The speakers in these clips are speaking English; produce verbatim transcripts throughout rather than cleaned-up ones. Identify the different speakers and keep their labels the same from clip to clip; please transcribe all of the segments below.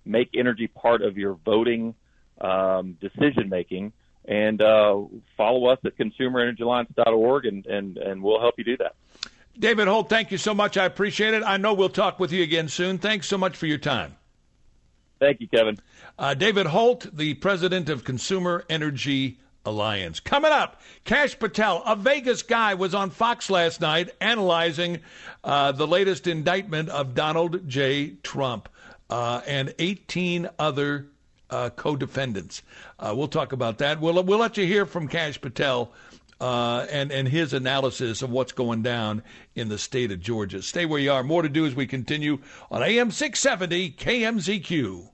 Speaker 1: make energy part of your voting um, decision-making. And uh, follow us at consumer energy alliance dot org, and, and, and we'll help you do that.
Speaker 2: David Holt, thank you so much. I appreciate it. I know we'll talk with you again soon. Thanks so much for your time.
Speaker 1: Thank you, Kevin.
Speaker 2: Uh, David Holt, the president of Consumer Energy Alliance. Coming up, Kash Patel, a Vegas guy, was on Fox last night analyzing uh, the latest indictment of Donald J. Trump uh, and eighteen other uh, co-defendants. Uh, we'll talk about that. We'll, we'll let you hear from Kash Patel Uh, and, and his analysis of what's going down in the state of Georgia. Stay where you are. More to do as we continue on A M six seventy K M Z Q.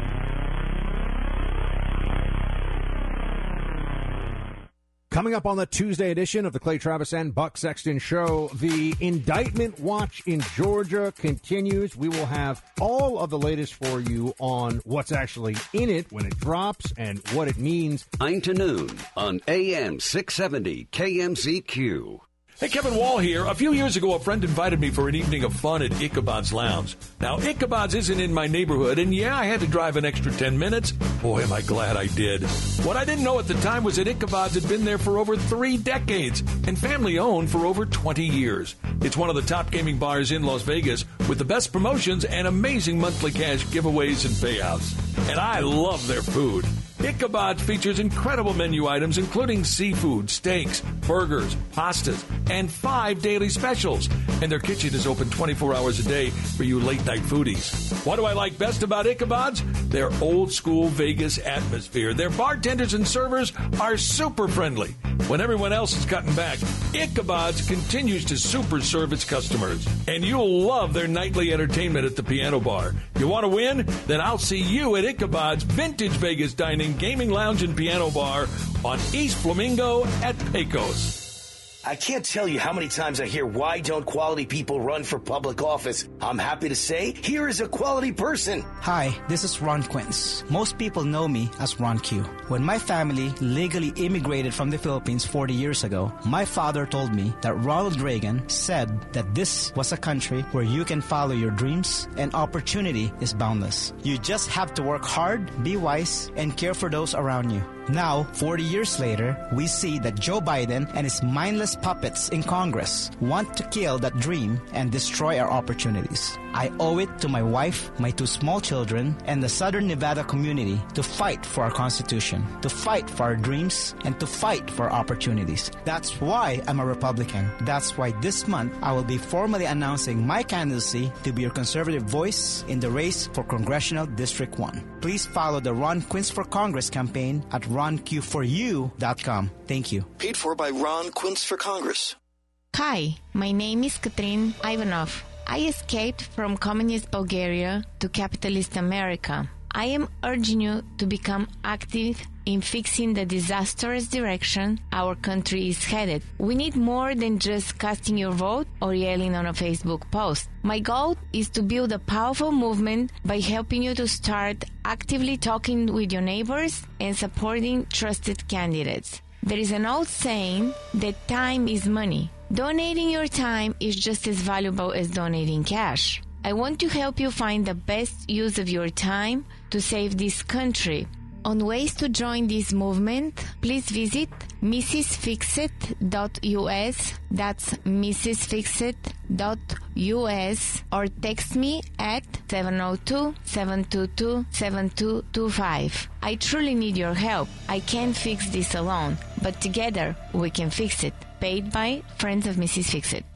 Speaker 3: Coming up on the Tuesday edition of the Clay Travis and Buck Sexton Show, the indictment watch in Georgia continues. We will have all of the latest for you on what's actually in it when it drops and what it means.
Speaker 4: nine to noon on A M six seventy K M Z Q.
Speaker 2: Hey, Kevin Wall here. A few years ago, a friend invited me for an evening of fun at Ichabod's Lounge. Now, Ichabod's isn't in my neighborhood, and yeah, I had to drive an extra ten minutes. Boy, am I glad I did. What I didn't know at the time was that Ichabod's had been there for over three decades and family-owned for over twenty years. It's one of the top gaming bars in Las Vegas with the best promotions and amazing monthly cash giveaways and payouts. And I love their food. Ichabod features incredible menu items, including seafood, steaks, burgers, pastas, and five daily specials. And their kitchen is open twenty-four hours a day for you late-night foodies. What do I like best about Ichabod's? Their old-school Vegas atmosphere. Their bartenders and servers are super friendly. When everyone else is cutting back, Ichabod's continues to super serve its customers. And you'll love their nightly entertainment at the piano bar. You want to win? Then I'll see you at Ichabod's Vintage Vegas Dining, Gaming Lounge, and Piano Bar on East Flamingo at Pecos.
Speaker 5: I can't tell you how many times I hear, why don't quality people run for public office? I'm happy to say, here is a quality person.
Speaker 6: Hi, this is Ron Quince. Most people know me as Ron Q. When my family legally immigrated from the Philippines forty years ago, my father told me that Ronald Reagan said that this was a country where you can follow your dreams and opportunity is boundless. You just have to work hard, be wise, and care for those around you. Now, forty years later, we see that Joe Biden and his mindless puppets in Congress want to kill that dream and destroy our opportunities. I owe it to my wife, my two small children, and the Southern Nevada community to fight for our Constitution, to fight for our dreams, and to fight for our opportunities. That's why I'm a Republican. That's why this month I will be formally announcing my candidacy to be your conservative voice in the race for Congressional District one. Please follow the Ron Quince for Congress campaign at ron q for you dot com. Thank you.
Speaker 5: Paid for by Ron Quince for Congress.
Speaker 7: Hi, my name is Katrin Ivanov. I escaped from communist Bulgaria to capitalist America. I am urging you to become active in fixing the disastrous direction our country is headed. We need more than just casting your vote or yelling on a Facebook post. My goal is to build a powerful movement by helping you to start actively talking with your neighbors and supporting trusted candidates. There is an old saying that time is money. Donating your time is just as valuable as donating cash. I want to help you find the best use of your time to save this country. On ways to join this movement, please visit missus fixit dot u s. That's missus fixit dot u s or text me at seven oh two, seven two two, seven two two five. I truly need your help. I can't fix this alone, but together we can fix it. Paid by Friends of Missus Fixit.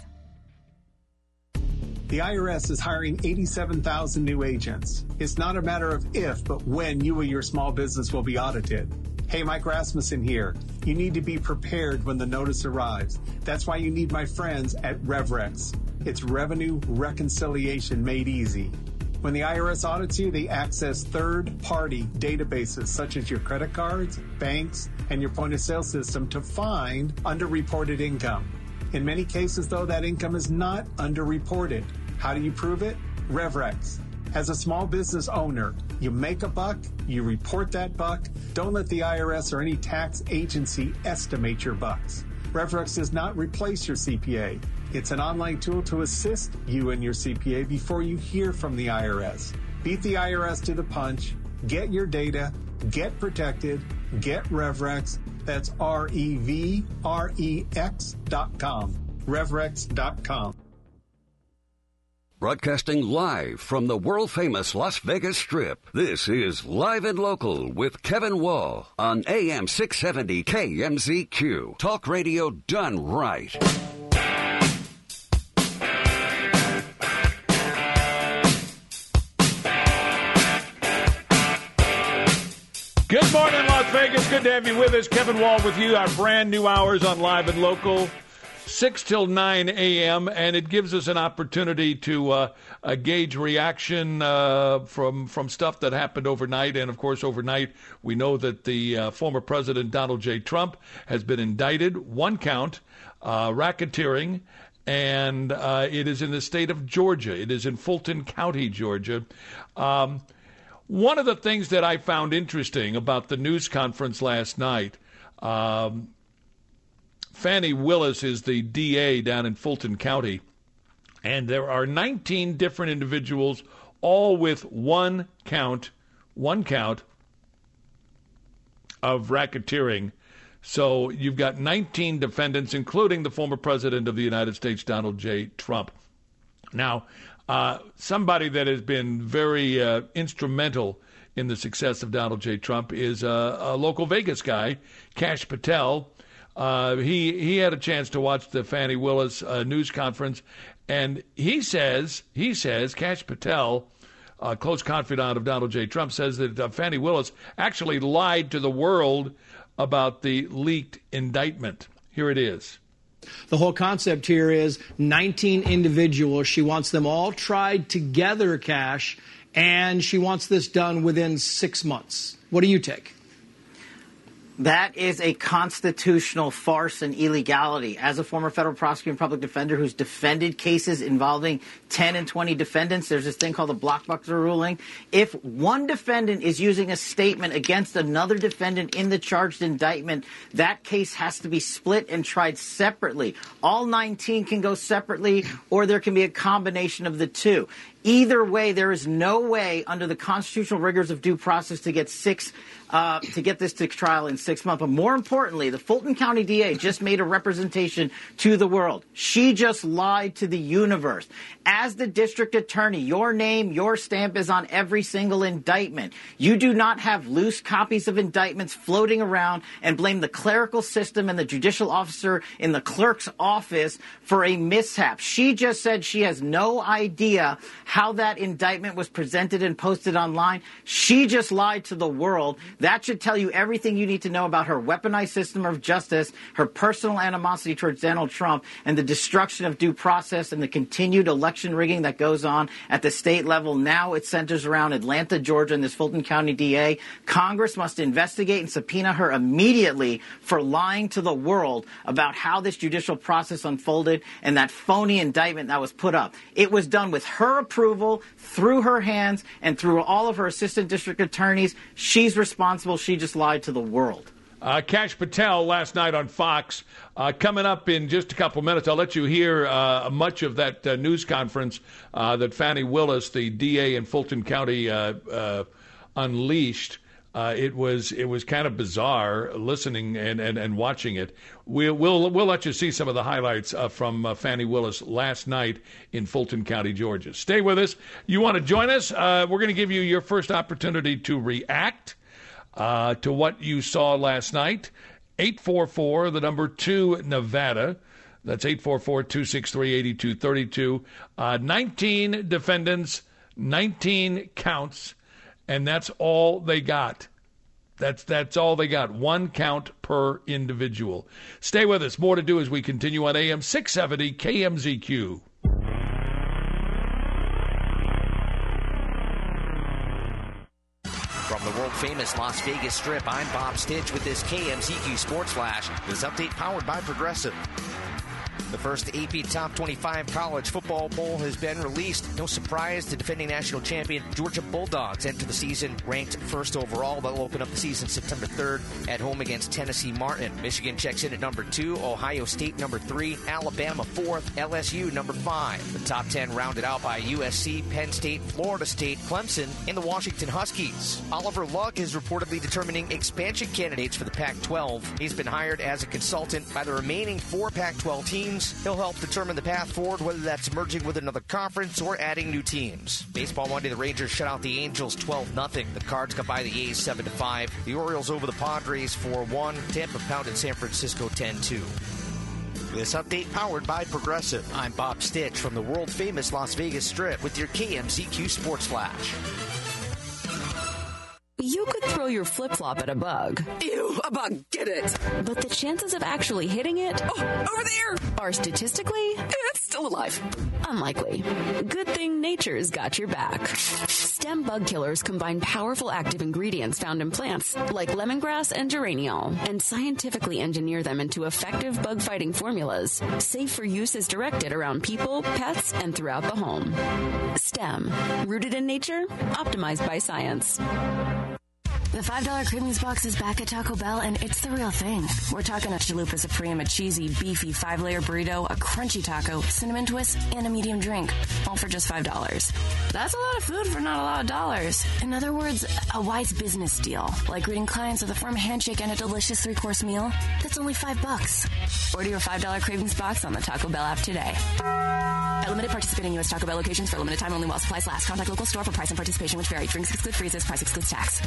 Speaker 8: The I R S is hiring eighty-seven thousand new agents. It's not a matter of if, but when you or your small business will be audited. Hey, Mike Rasmussen here. You need to be prepared when the notice arrives. That's why you need my friends at RevRex. It's revenue reconciliation made easy. When the I R S audits you, they access third-party databases such as your credit cards, banks, and your point-of-sale system to find underreported income. In many cases, though, that income is not underreported. How do you prove it? RevRex. As a small business owner, you make a buck, you report that buck. Don't let the I R S or any tax agency estimate your bucks. RevRex does not replace your C P A. It's an online tool to assist you and your C P A before you hear from the I R S. Beat the I R S to the punch. Get your data. Get protected. Get RevRex. That's R E V R E X dot com. RevRex dot com.
Speaker 4: Broadcasting live from the world-famous Las Vegas Strip, this is Live and Local with Kevin Wall on A M six seventy K M Z Q. Talk radio done right.
Speaker 2: Good morning, Las Vegas. Good to have you with us. Kevin Wall with you. Our brand new hours on Live and Local, six till nine a.m., and it gives us an opportunity to uh, uh, gauge reaction uh, from from stuff that happened overnight. And, of course, overnight we know that the uh, former President Donald J. Trump has been indicted, one count, uh, racketeering, and uh, it is in the state of Georgia. It is in Fulton County, Georgia. Um One of the things that I found interesting about the news conference last night, um, Fannie Willis is the D A down in Fulton County, and there are nineteen different individuals, all with one count, one count of racketeering. So you've got nineteen defendants, including the former president of the United States, Donald J. Trump. Now, Uh, somebody that has been very uh, instrumental in the success of Donald J. Trump is uh, a local Vegas guy, Kash Patel. Uh, he he had a chance to watch the Fannie Willis uh, news conference, and he says he says Kash Patel, a close confidant of Donald J. Trump, says that uh, Fannie Willis actually lied to the world about the leaked indictment. Here it is.
Speaker 9: The whole concept here is nineteen individuals. She wants them all tried together, Kash, and she wants this done within six months. What do you take?
Speaker 10: That is a constitutional farce and illegality. As a former federal prosecutor and public defender who's defended cases involving ten and twenty defendants, there's this thing called the blockbuster ruling. If one defendant is using a statement against another defendant in the charged indictment, that case has to be split and tried separately. All nineteen can go separately, or there can be a combination of the two. Either way, there is no way under the constitutional rigors of due process to get six uh, to get this to trial in six months. But more importantly, the Fulton County D A just made a representation to the world. She just lied to the universe. As the district attorney, your name, your stamp is on every single indictment. You do not have loose copies of indictments floating around and blame the clerical system and the judicial officer in the clerk's office for a mishap. She just said she has no idea how that indictment was presented and posted online. She just lied to the world. That should tell you everything you need to know about her weaponized system of justice, her personal animosity towards Donald Trump, and the destruction of due process and the continued election rigging that goes on at the state level. Now it centers around Atlanta, Georgia, and this Fulton County D A. Congress must investigate and subpoena her immediately for lying to the world about how this judicial process unfolded and that phony indictment that was put up. It was done with her approval, through her hands, and through all of her assistant district attorneys. She's responsible. She just lied to the world.
Speaker 2: Uh, Kash Patel last night on Fox. Uh, coming up in just a couple minutes, I'll let you hear uh, much of that uh, news conference uh, that Fannie Willis, the D A in Fulton County, uh, uh, unleashed. Uh, it was it was kind of bizarre listening and, and, and watching it. We'll, we'll we'll let you see some of the highlights uh, from uh, Fannie Willis last night in Fulton County, Georgia. Stay with us. You want to join us? Uh, we're going to give you your first opportunity to react uh, to what you saw last night. eight four four, the number two, Nevada. That's eight four four, two six three, eight two three two. Uh, nineteen defendants, nineteen counts. And that's all they got. That's that's all they got. One count per individual. Stay with us. More to do as we continue on A M six seventy K M Z Q.
Speaker 11: From the world-famous Las Vegas Strip, I'm Bob Stitch with this K M Z Q Sports Flash. This update powered by Progressive. The first A P Top twenty-five college football poll has been released. No surprise, the defending national champion Georgia Bulldogs enter the season ranked first overall. They'll open up the season September third at home against Tennessee Martin. Michigan checks in at number two, Ohio State number three, Alabama fourth, L S U number five. The top ten rounded out by U S C, Penn State, Florida State, Clemson, and the Washington Huskies. Oliver Luck is reportedly determining expansion candidates for the Pac twelve. He's been hired as a consultant by the remaining four Pac twelve teams. He'll help determine the path forward, whether that's merging with another conference or adding new teams. Baseball Monday, the Rangers shut out the Angels twelve nothing. The Cards got by the A's seven to five. The Orioles over the Padres four one. Tampa pounded San Francisco ten two. This update powered by Progressive. I'm Bob Stitch from the world-famous Las Vegas Strip with your K M Z Q Sports Flash.
Speaker 12: You could throw your flip-flop at a bug.
Speaker 13: Ew, a bug, get it.
Speaker 12: But the chances of actually hitting it
Speaker 13: oh, over there
Speaker 12: are statistically
Speaker 13: it's still alive.
Speaker 12: Unlikely. Good thing nature's got your back. Stem bug killers combine powerful active ingredients found in plants like lemongrass and geraniol and scientifically engineer them into effective bug-fighting formulas, safe for use as directed around people, pets, and throughout the home. Stem. Rooted in nature, optimized by science.
Speaker 14: The five dollar Cravings Box is back at Taco Bell, and it's the real thing. We're talking a Chalupa Supreme, a cheesy, beefy five-layer burrito, a crunchy taco, cinnamon twist, and a medium drink, all for just five dollars. That's a lot of food for not a lot of dollars. In other words, a wise business deal, like greeting clients with a firm handshake and a delicious three-course meal. That's only five bucks. Order your five dollar Cravings Box on the Taco Bell app today. At limited participating U S Taco Bell locations for a limited time only while supplies last. Contact local store for price and participation, which vary. Drinks exclude freezes. Price excludes tax.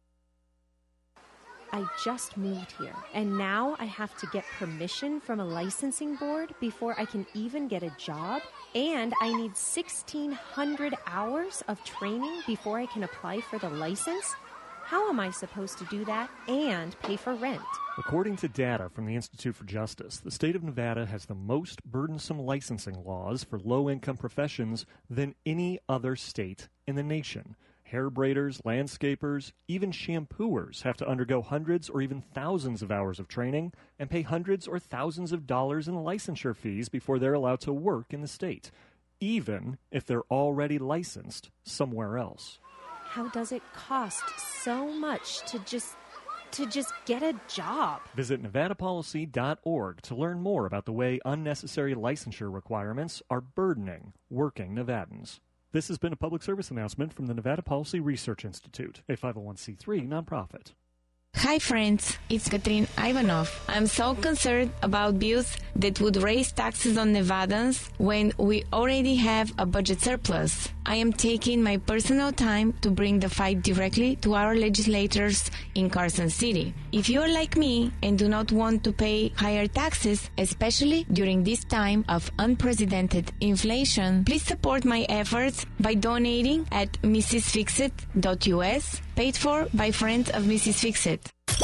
Speaker 15: I just moved here, and now I have to get permission from a licensing board before I can even get a job, and I need sixteen hundred hours of training before I can apply for the license? How am I supposed to do that and pay for rent?
Speaker 16: According to data from the Institute for Justice, the state of Nevada has the most burdensome licensing laws for low-income professions than any other state in the nation. Hair braiders, landscapers, even shampooers have to undergo hundreds or even thousands of hours of training and pay hundreds or thousands of dollars in licensure fees before they're allowed to work in the state, even if they're already licensed somewhere else.
Speaker 15: How does it cost so much to just to just get a job?
Speaker 16: Visit Nevada Policy dot org to learn more about the way unnecessary licensure requirements are burdening working Nevadans. This has been a public service announcement from the Nevada Policy Research Institute, a five oh one c three nonprofit.
Speaker 7: Hi friends, it's Katrin Ivanov. I'm so concerned about bills that would raise taxes on Nevadans when we already have a budget surplus. I am taking my personal time to bring the fight directly to our legislators in Carson City. If you are like me and do not want to pay higher taxes, especially during this time of unprecedented inflation, please support my efforts by donating at Missus Fixit dot U S, paid for by friends of Missus Fixit.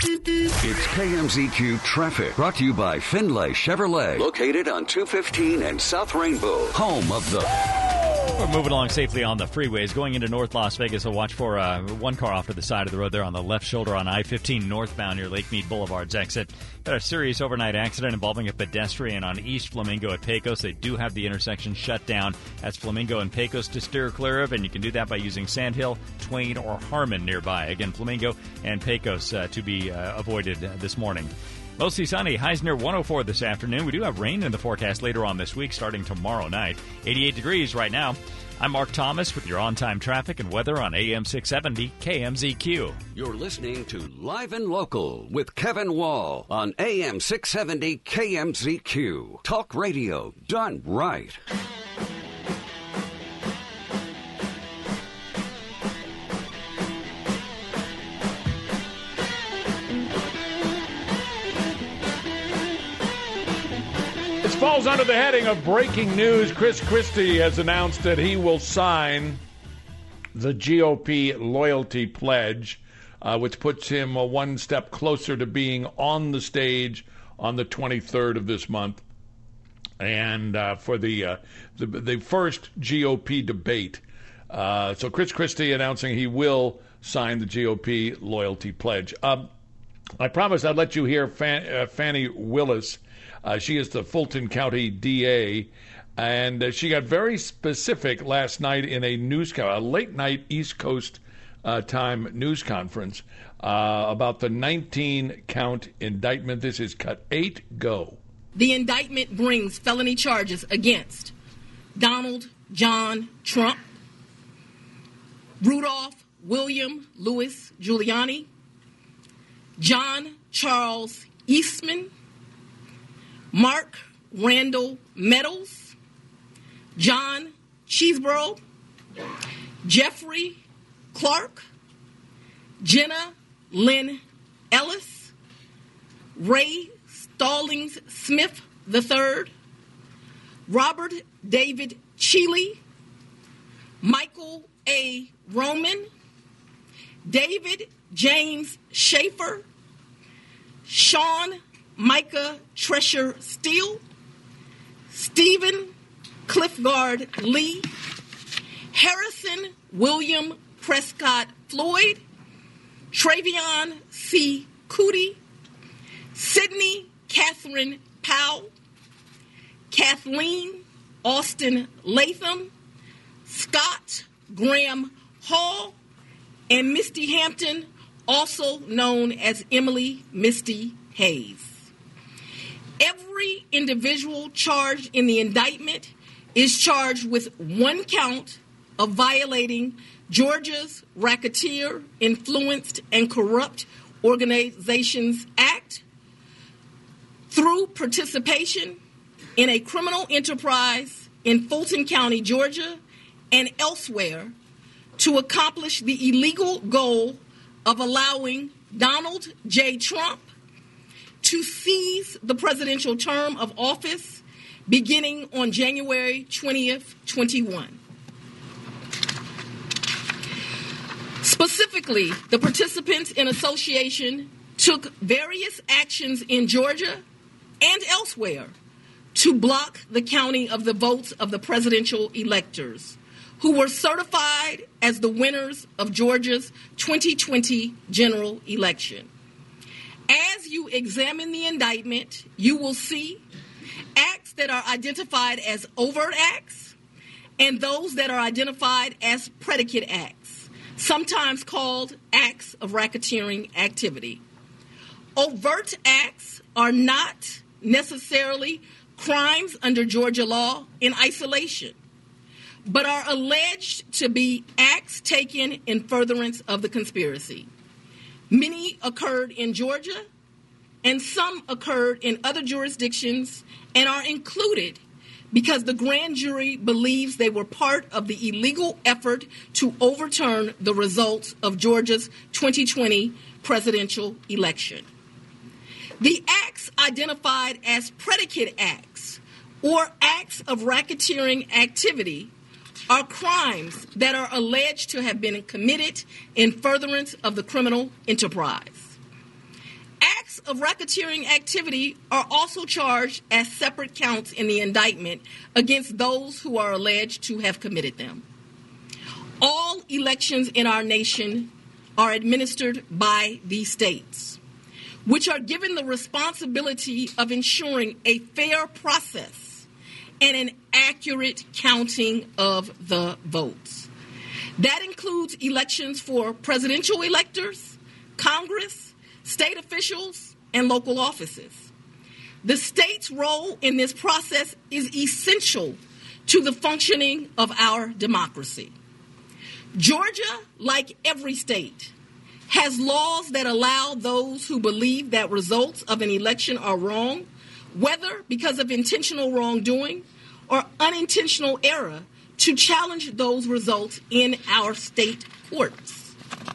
Speaker 4: It's K M Z Q Traffic, brought to you by Finlay Chevrolet, located on two fifteen and South Rainbow, home of the...
Speaker 17: We're moving along safely on the freeways. Going into North Las Vegas, so watch for uh, one car off to the side of the road there on the left shoulder on I fifteen northbound near Lake Mead Boulevard's exit. Got a serious overnight accident involving a pedestrian on East Flamingo at Pecos. They do have the intersection shut down. That's Flamingo and Pecos to steer clear of, and you can do that by using Sandhill, Twain, or Harmon nearby. Again, Flamingo and Pecos uh, to be uh, avoided uh, this morning. Mostly sunny, highs near one oh four this afternoon. We do have rain in the forecast later on this week, starting tomorrow night. eighty-eight degrees right now. I'm Mark Thomas with your on-time traffic and weather on A M six seventy K M Z Q.
Speaker 4: You're listening to Live and Local with Kevin Wall on A M six seventy K M Z Q. Talk radio done right.
Speaker 2: Falls under the heading of breaking news. Chris Christie has announced that he will sign the G O P loyalty pledge, uh, which puts him uh, one step closer to being on the stage on the twenty-third of this month, and uh, for the, uh, the the first G O P debate. Uh, so Chris Christie announcing he will sign the G O P loyalty pledge. Um, I promised I'd let you hear Fan, uh, Fannie Willis. Uh, she is the Fulton County D A, and uh, she got very specific last night in a news co- a late night East Coast uh, time news conference uh, about the nineteen count indictment. This is cut eight. Go.
Speaker 18: The indictment brings felony charges against Donald John Trump, Rudolph William Louis Giuliani, John Charles Eastman, Mark Randall Meadows, John Cheeseborough, Jeffrey Clark, Jenna Lynn Ellis, Ray Stallings Smith the third, Robert David Cheeley, Michael A. Roman, David James Schaefer, Sean Micah Tresher Steele, Stephen Cliffgard Lee, Harrison William Prescott Floyd, Travion C. Cootie, Sydney Catherine Powell, Kathleen Austin Latham, Scott Graham Hall, and Misty Hampton, also known as Emily Misty Hayes. Every individual charged in the indictment is charged with one count of violating Georgia's Racketeer, Influenced, and Corrupt Organizations Act through participation in a criminal enterprise in Fulton County, Georgia, and elsewhere to accomplish the illegal goal of allowing Donald J. Trump to seize the presidential term of office beginning on January twentieth, twenty-one. Specifically, the participants in association took various actions in Georgia and elsewhere to block the counting of the votes of the presidential electors who were certified as the winners of Georgia's twenty twenty general election. As you examine the indictment, you will see acts that are identified as overt acts and those that are identified as predicate acts, sometimes called acts of racketeering activity. Overt acts are not necessarily crimes under Georgia law in isolation, but are alleged to be acts taken in furtherance of the conspiracy. Many occurred in Georgia, and some occurred in other jurisdictions and are included because the grand jury believes they were part of the illegal effort to overturn the results of Georgia's twenty twenty presidential election. The acts identified as predicate acts or acts of racketeering activity are crimes that are alleged to have been committed in furtherance of the criminal enterprise. Acts of racketeering activity are also charged as separate counts in the indictment against those who are alleged to have committed them. All elections in our nation are administered by these states, which are given the responsibility of ensuring a fair process and an accurate counting of the votes. That includes elections for presidential electors, Congress, state officials, and local offices. The state's role in this process is essential to the functioning of our democracy. Georgia, like every state, has laws that allow those who believe that results of an election are wrong, whether because of intentional wrongdoing or unintentional error, to challenge those results in our state courts.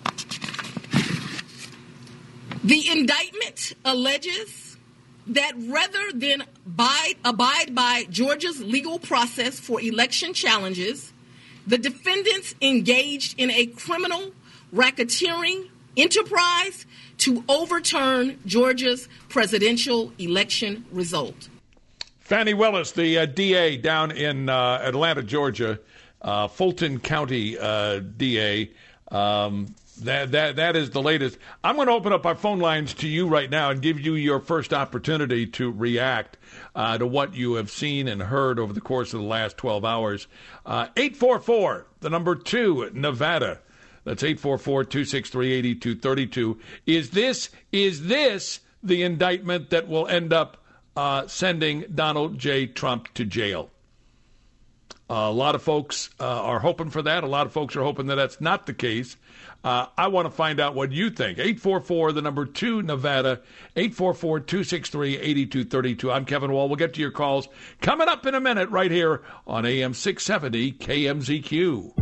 Speaker 18: The indictment alleges that rather than abide, abide by Georgia's legal process for election challenges, the defendants engaged in a criminal racketeering enterprise to overturn Georgia's presidential election result.
Speaker 2: Fannie Willis, the uh, D A down in uh, Atlanta, Georgia, uh, Fulton County uh, D A, Um, that that that is the latest. I'm going to open up our phone lines to you right now and give you your first opportunity to react uh, to what you have seen and heard over the course of the last twelve hours. Uh, eight four four, the number two, Nevada. That's eight four four, two six three, eight two three two. Is this is this the indictment that will end up uh, sending Donald J. Trump to jail? Uh, a lot of folks uh, are hoping for that. A lot of folks are hoping that that's not the case. Uh, I want to find out what you think. eight four four, the number two, Nevada, eight four four, two six three, eight two three two. I'm Kevin Wall. We'll get to your calls coming up in a minute right here on A M six seventy K M Z Q.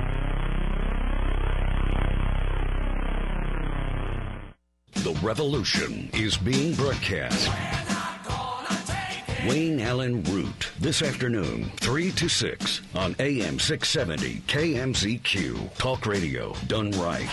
Speaker 4: The revolution is being broadcast. Wayne Allen Root, this afternoon, three to six on A M six seventy K M Z Q. Talk radio done right.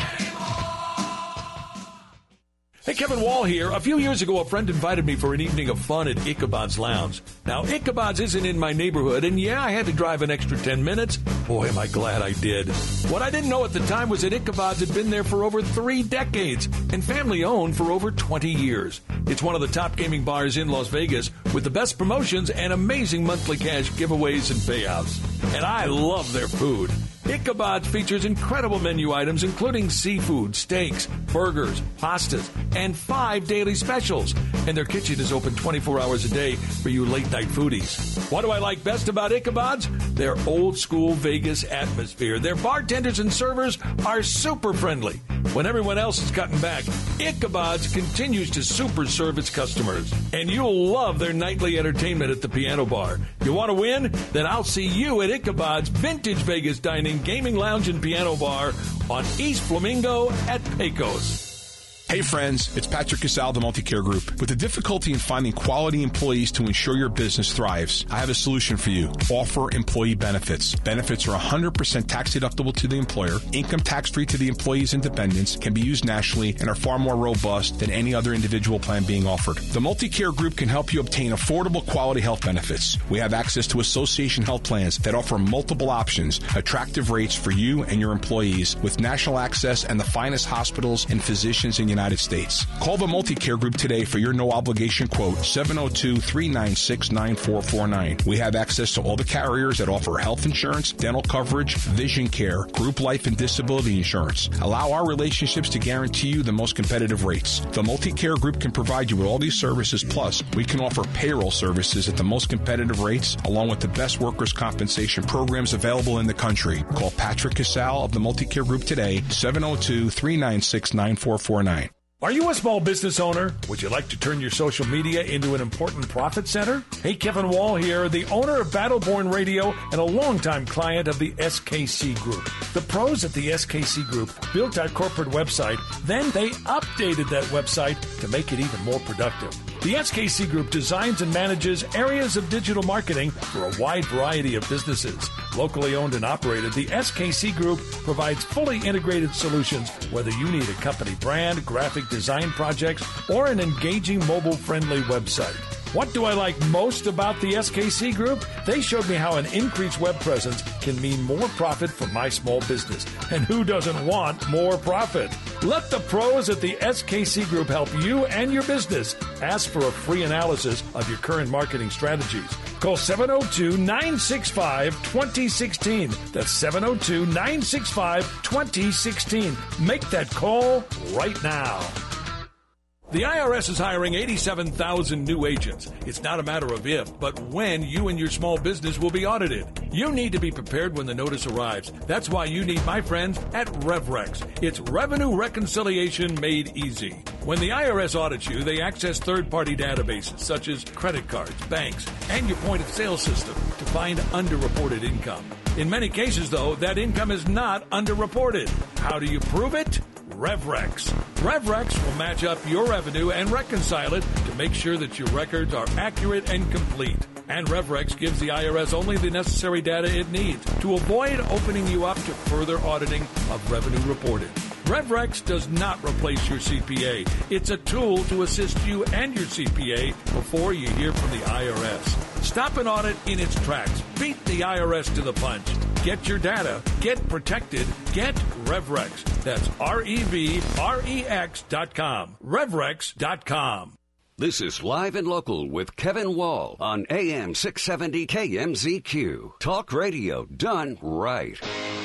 Speaker 2: Hey, Kevin Wall here. A few years ago, a friend invited me for an evening of fun at Ichabod's Lounge. Now, Ichabod's isn't in my neighborhood, and yeah, I had to drive an extra ten minutes. Boy, am I glad I did. What I didn't know at the time was that Ichabod's had been there for over three decades and family-owned for over twenty years. It's one of the top gaming bars in Las Vegas with the best promotions and amazing monthly cash giveaways and payouts. And I love their food. Ichabod's features incredible menu items, including seafood, steaks, burgers, pastas, and five daily specials. And their kitchen is open twenty-four hours a day for you late-night foodies. What do I like best about Ichabod's? Their old-school Vegas atmosphere. Their bartenders and servers are super friendly. When everyone else is cutting back, Ichabod's continues to super serve its customers. And you'll love their nightly entertainment at the piano bar. You want to win? Then I'll see you at Ichabod's Vintage Vegas Dining, Gaming Lounge, and Piano Bar on East Flamingo at Pecos.
Speaker 19: Hey friends, it's Patrick Casal of the Multicare Group. With the difficulty in finding quality employees to ensure your business thrives, I have a solution for you. Offer employee benefits. Benefits are one hundred percent tax deductible to the employer, income tax free to the employee's and dependents, can be used nationally, and are far more robust than any other individual plan being offered. The Multicare Group can help you obtain affordable quality health benefits. We have access to association health plans that offer multiple options, attractive rates for you and your employees, with national access and the finest hospitals and physicians in the United States. Call the Multicare Group today for your no-obligation quote, seven oh two, three nine six, nine four four nine. We have access to all the carriers that offer health insurance, dental coverage, vision care, group life and disability insurance. Allow our relationships to guarantee you the most competitive rates. The Multicare Group can provide you with all these services, plus we can offer payroll services at the most competitive rates, along with the best workers' compensation programs available in the country. Call Patrick Casal of the Multicare Group today, seven oh two, three nine six, nine four four nine.
Speaker 2: Are you a small business owner? Would you like to turn your social media into an important profit center? Hey, Kevin Wall here, the owner of Battleborn Radio and a longtime client of the S K C Group. The pros at the S K C Group built our corporate website, then they updated that website to make it even more productive. The S K C Group designs and manages areas of digital marketing for a wide variety of businesses. Locally owned and operated, the S K C Group provides fully integrated solutions, whether you need a company brand, graphic design projects, or an engaging mobile-friendly website. What do I like most about the S K C Group? They showed me how an increased web presence can mean more profit for my small business. And who doesn't want more profit? Let the pros at the S K C Group help you and your business. Ask for a free analysis of your current marketing strategies. Call seven oh two, nine six five, two oh one six. That's seven oh two, nine six five, two oh one six. Make that call right now. The I R S is hiring eighty-seven thousand new agents. It's not a matter of if, but when you and your small business will be audited. You need to be prepared when the notice arrives. That's why you need my friends at RevRex. It's revenue reconciliation made easy. When the I R S audits you, they access third-party databases such as credit cards, banks, and your point-of-sale system to find underreported income. In many cases, though, that income is not underreported. How do you prove it? RevRex. RevRex will match up your revenue and reconcile it to make sure that your records are accurate and complete. And RevRex gives the I R S only the necessary data it needs to avoid opening you up to further auditing of revenue reported. RevRex does not replace your C P A. It's a tool to assist you and your C P A before you hear from the I R S. Stop an audit in its tracks. Beat the I R S to the punch. Get your data. Get protected. Get RevRex. That's R E V R E X dot com. RevRex dot com.
Speaker 4: This is Live and Local with Kevin Wall on A M six seventy K M Z Q. Talk radio done right.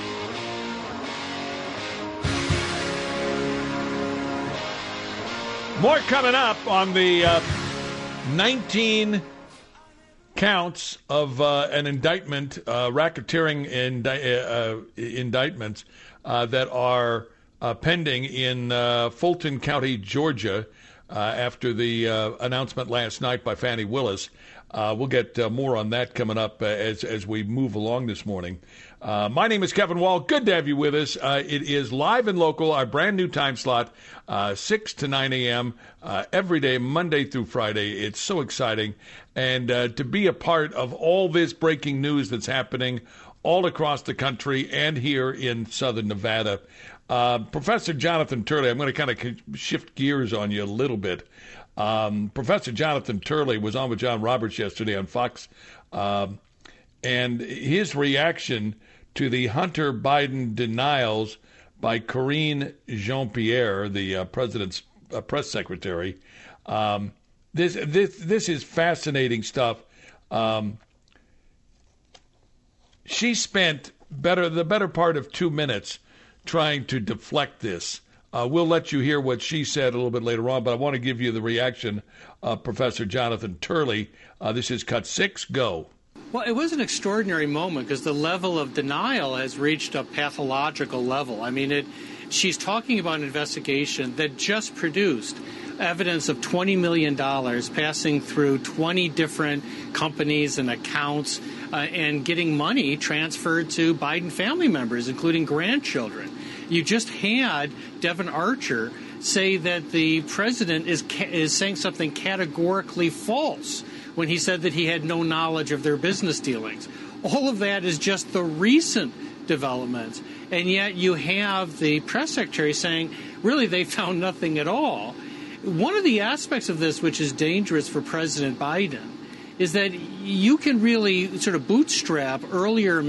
Speaker 2: More coming up on the uh, nineteen counts of uh, an indictment, uh, racketeering indi- uh, indictments uh, that are uh, pending in uh, Fulton County, Georgia, uh, after the uh, announcement last night by Fani Willis. Uh, we'll get uh, more on that coming up uh, as as we move along this morning. Uh, my name is Kevin Wall. Good to have you with us. Uh, it is Live and Local, our brand new time slot, uh, six to nine a.m. Uh, every day, Monday through Friday. It's so exciting. And uh, to be a part of all this breaking news that's happening all across the country and here in Southern Nevada. Uh, Professor Jonathan Turley, I'm going to kind of shift gears on you a little bit. Um, Professor Jonathan Turley was on with John Roberts yesterday on Fox, um, and his reaction to the Hunter Biden denials by Karine Jean-Pierre, the uh, president's uh, press secretary. Um, this this this is fascinating stuff. Um, she spent better the better part of two minutes trying to deflect this. Uh, we'll let you hear what she said a little bit later on, but I want to give you the reaction of Professor Jonathan Turley. Uh, this is cut six. Go.
Speaker 9: Well, it was an extraordinary moment because the level of denial has reached a pathological level. I mean, it. She's talking about an investigation that just produced evidence of twenty million dollars passing through twenty different companies and accounts uh, and getting money transferred to Biden family members, including grandchildren. You just had Devin Archer say that the president is ca- is saying something categorically false when he said that he had no knowledge of their business dealings. All of that is just the recent developments. And yet you have the press secretary saying, really, they found nothing at all. One of the aspects of this which is dangerous for President Biden is that you can really sort of bootstrap earlier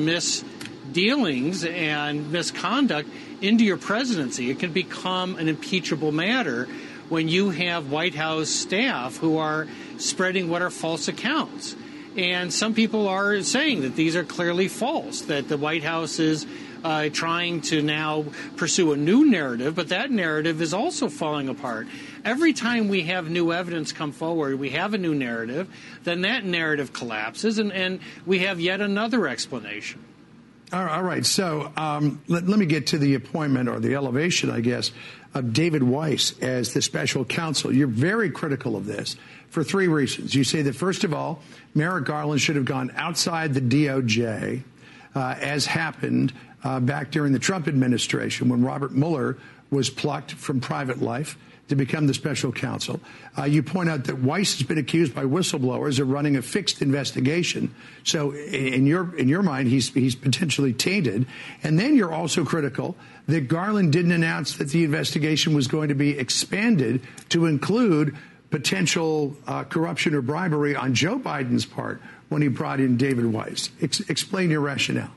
Speaker 9: misdealings and misconduct into your presidency. It can become an impeachable matter when you have White House staff who are spreading what are false accounts. And some people are saying that these are clearly false, that the White House is uh, trying to now pursue a new narrative, but that narrative is also falling apart. Every time we have new evidence come forward, we have a new narrative, then that narrative collapses, and, and we have yet another explanation.
Speaker 20: All right. So um, let, let me get to the appointment or the elevation, I guess, of David Weiss as the special counsel. You're very critical of this for three reasons. You say that, first of all, Merrick Garland should have gone outside the D O J, uh, as happened uh, back during the Trump administration when Robert Mueller was plucked from private life to become the special counsel. Uh, you point out that Weiss has been accused by whistleblowers of running a fixed investigation. So in your in your mind, he's he's potentially tainted. And then you're also critical that Garland didn't announce that the investigation was going to be expanded to include potential uh, corruption or bribery on Joe Biden's part when he brought in David Weiss. Ex- explain your rationale.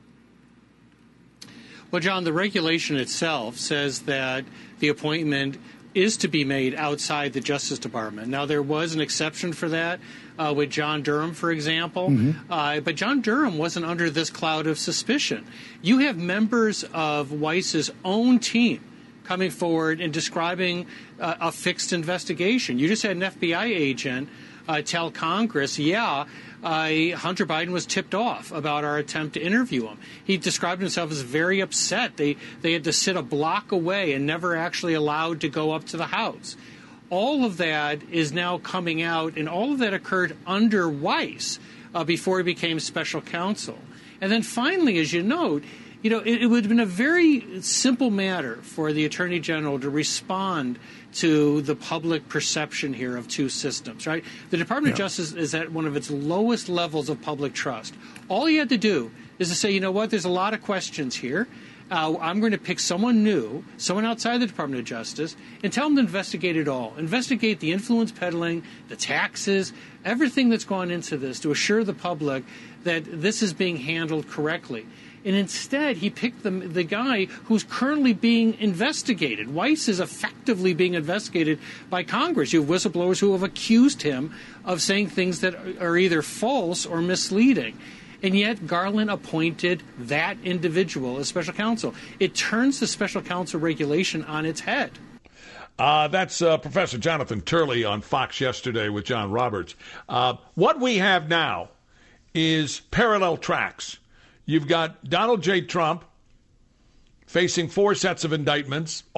Speaker 9: Well, John, the regulation itself says that the appointment is to be made outside the Justice Department. Now, there was an exception for that uh, with John Durham, for example. Mm-hmm. Uh, but John Durham wasn't under this cloud of suspicion. You have members of Weiss's own team coming forward and describing uh, a fixed investigation. You just had an F B I agent uh, tell Congress, yeah, Uh, Hunter Biden was tipped off about our attempt to interview him. He described himself as very upset. They they had to sit a block away and never actually allowed to go up to the House. All of that is now coming out, and all of that occurred under Weiss uh, before he became special counsel. And then finally, as you note, you know, it, it would have been a very simple matter for the Attorney General to respond to the public perception here of two systems, right? The Department yeah. of Justice is at one of its lowest levels of public trust. All he had to do is to say, you know what, there's a lot of questions here. Uh, I'm going to pick someone new, someone outside the Department of Justice, and tell them to investigate it all. Investigate the influence peddling, the taxes, everything that's gone into this to assure the public that this is being handled correctly. And instead, he picked the, the guy who's currently being investigated. Weiss is effectively being investigated by Congress. You have whistleblowers who have accused him of saying things that are either false or misleading. And yet Garland appointed that individual as special counsel. It turns the special counsel regulation on its head.
Speaker 2: Uh, that's uh, Professor Jonathan Turley on Fox yesterday with John Roberts. Uh, what we have now is parallel tracks. You've got Donald J. Trump facing four sets of indictments.